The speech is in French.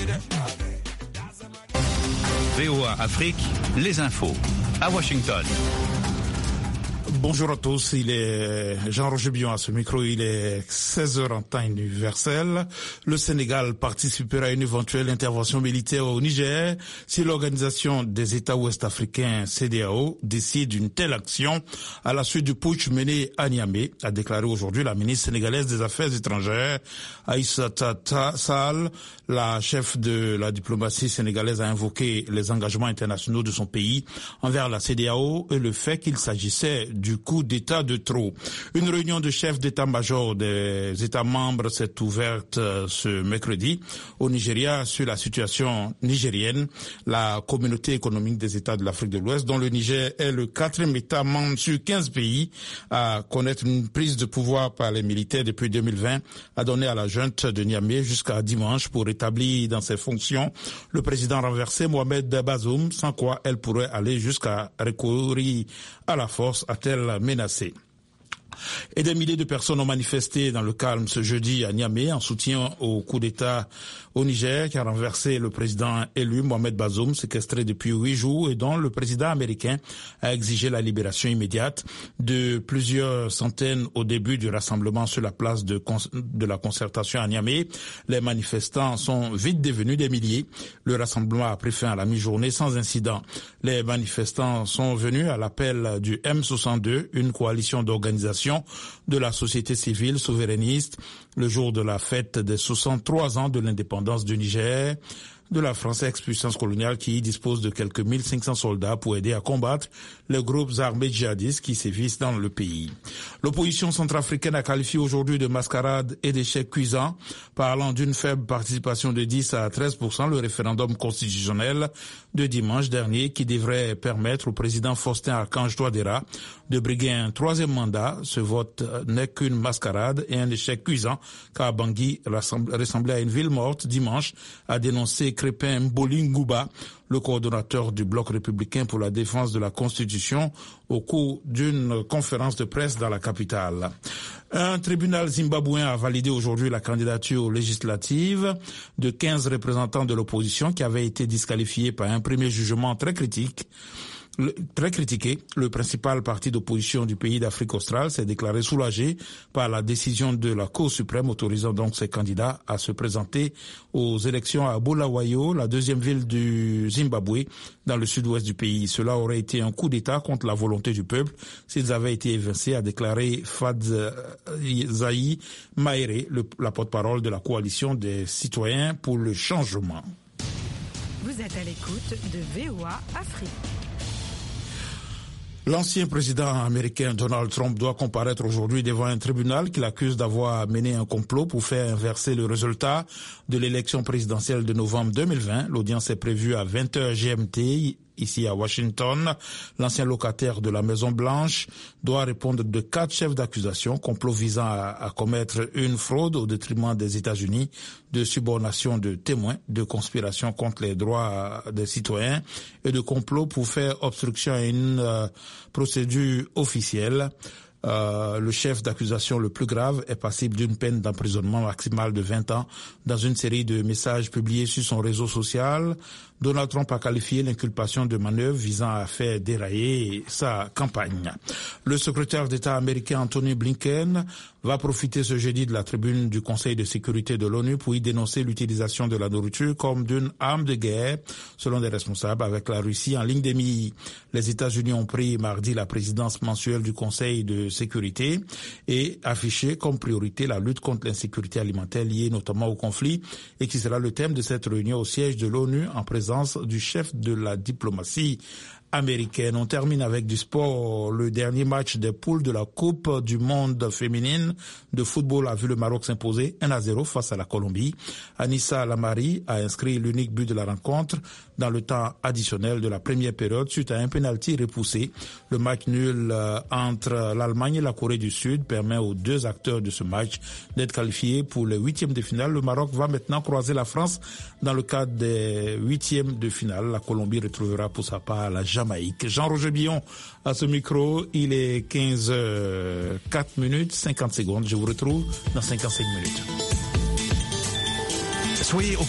VOA Afrique, les infos à Washington. Bonjour à tous, il est Jean-Roger Bion à ce micro, il est 16h en temps universel. Le Sénégal participera à une éventuelle intervention militaire au Niger si l'Organisation des États ouest-africains, CEDEAO, décide d'une telle action à la suite du putsch mené à Niamey, a déclaré aujourd'hui la ministre sénégalaise des Affaires étrangères, Aïssata Sall. La chef de la diplomatie sénégalaise a invoqué les engagements internationaux de son pays envers la CEDEAO et le fait qu'il s'agissait du coup d'État de trop. Une réunion de chefs d'état-major des États membres s'est ouverte ce mercredi au Nigeria sur la situation nigérienne. La communauté économique des États de l'Afrique de l'Ouest, dont le Niger est le 4e État membre sur 15 pays à connaître une prise de pouvoir par les militaires depuis 2020, a donné à la junte de Niamey jusqu'à dimanche pour établir dans ses fonctions le président renversé Mohamed Bazoum, sans quoi elle pourrait aller jusqu'à recourir à la force, a-t-elle menacé. Et des milliers de personnes ont manifesté dans le calme ce jeudi à Niamey en soutien au coup d'État au Niger qui a renversé le président élu Mohamed Bazoum, séquestré depuis 8 jours et dont le président américain a exigé la libération immédiate. De plusieurs centaines au début du rassemblement sur la place de la concertation à Niamey, les manifestants sont vite devenus des milliers. Le rassemblement a pris fin à la mi-journée sans incident. Les manifestants sont venus à l'appel du M62, une coalition d'organisations de la société civile souverainiste, le jour de la fête des 63 ans de l'indépendance du Niger, de la France ex-puissance coloniale qui dispose de quelques 1500 soldats pour aider à combattre les groupes armés djihadistes qui sévissent dans le pays. L'opposition centrafricaine a qualifié aujourd'hui de mascarade et d'échec cuisant, parlant d'une faible participation de 10 à 13% le référendum constitutionnel de dimanche dernier qui devrait permettre au président Faustin Archange Touadéra de briguer un 3e mandat. Ce vote n'est qu'une mascarade et un échec cuisant car Bangui ressemblait à une ville morte dimanche, a dénoncé Crépin Mbolingouba, le coordonnateur du bloc républicain pour la défense de la Constitution, au cours d'une conférence de presse dans la capitale. Un tribunal zimbabwéen a validé aujourd'hui la candidature législative de 15 représentants de l'opposition qui avaient été disqualifiés par un premier jugement très critiqué. Le principal parti d'opposition du pays d'Afrique australe s'est déclaré soulagé par la décision de la Cour suprême autorisant donc ses candidats à se présenter aux élections à Bulawayo, la 2e ville du Zimbabwe, dans le sud-ouest du pays. Cela aurait été un coup d'État contre la volonté du peuple s'ils avaient été évincés, a déclaré Fadzai Mahere, la porte-parole de la coalition des citoyens pour le changement. Vous êtes à l'écoute de VOA Afrique. L'ancien président américain Donald Trump doit comparaître aujourd'hui devant un tribunal qui l'accuse d'avoir mené un complot pour faire inverser le résultat de l'élection présidentielle de novembre 2020. L'audience est prévue à 20h GMT. Ici à Washington, l'ancien locataire de la Maison-Blanche doit répondre de 4 chefs d'accusation, complot visant à commettre une fraude au détriment des États-Unis, de subornation de témoins, de conspiration contre les droits des citoyens et de complot pour faire obstruction à une procédure officielle. Le chef d'accusation le plus grave est passible d'une peine d'emprisonnement maximale de 20 ans. Dans une série de messages publiés sur son réseau social, Donald Trump a qualifié l'inculpation de manœuvre visant à faire dérailler sa campagne. Le secrétaire d'État américain Anthony Blinken va profiter ce jeudi de la tribune du Conseil de sécurité de l'ONU pour y dénoncer l'utilisation de la nourriture comme d'une arme de guerre, selon des responsables, avec la Russie en ligne de mire. Les États-Unis ont pris mardi la présidence mensuelle du Conseil de sécurité et affiché comme priorité la lutte contre l'insécurité alimentaire liée notamment au conflit et qui sera le thème de cette réunion au siège de l'ONU en présence du chef de la diplomatie américaine. On termine avec du sport. Le dernier match des poules de la Coupe du monde féminine de football a vu le Maroc s'imposer 1-0 face à la Colombie. Anissa Lamari a inscrit l'unique but de la rencontre dans le temps additionnel de la première période suite à un penalty repoussé. Le match nul entre l'Allemagne et la Corée du Sud permet aux deux acteurs de ce match d'être qualifiés pour les 8e de finale. Le Maroc va maintenant croiser la France dans le cadre des 8e de finale. La Colombie retrouvera pour sa part la Jamaïque. Jean-Roger Billon à ce micro. Il est 15h04 50 secondes. Je vous retrouve dans 55 minutes. Soyez au